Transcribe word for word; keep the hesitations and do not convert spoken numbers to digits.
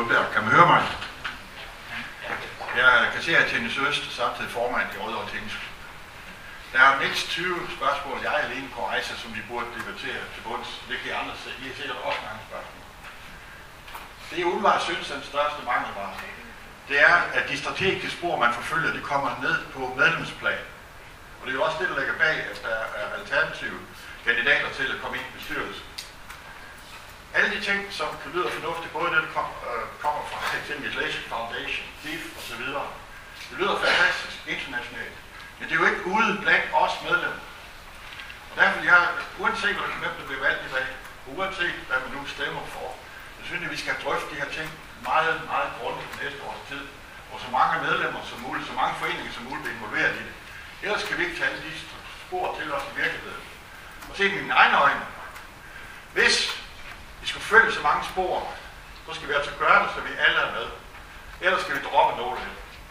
Rødberg. Kan man høre mig? Jeg kan se, at Tennis Øst er samtidig formand i Rødovre Tennis. Der er mindst tyve spørgsmål, jeg alene kunne rejse, som vi burde debattere til bunds. Det kan I andre se. I har sikkert også mange spørgsmål. Det er umiddelbart synes, den største mangelvare. Det er, at de strategiske spor, man forfølger, de kommer ned på medlemsplan. Og det er jo også det, der ligger bag, at der er alternative kandidater til at komme ind i bestyrelsen. Alle de ting, som kan lyde fornuftigt, både det, der kom, øh, kommer fra Legislation Foundation, D I F osv., det lyder fantastisk internationalt. Men det er jo ikke ude blandt os medlemmer. Og derfor vil jeg, uanset hvem der bliver valgt i dag, og uanset hvad man nu stemmer for, så synes jeg, at vi skal drøfte de her ting meget, meget grundigt på næste års tid, hvor så mange medlemmer som muligt, så mange foreninger som muligt bliver involveret i det. Ellers kan vi ikke tage de spor til os i virkeligheden. Og se i mine egne øjne, hvis vi skal følge så mange spor, så skal vi altså gøre det, så vi alle er med. Ellers skal vi droppe nogle af det.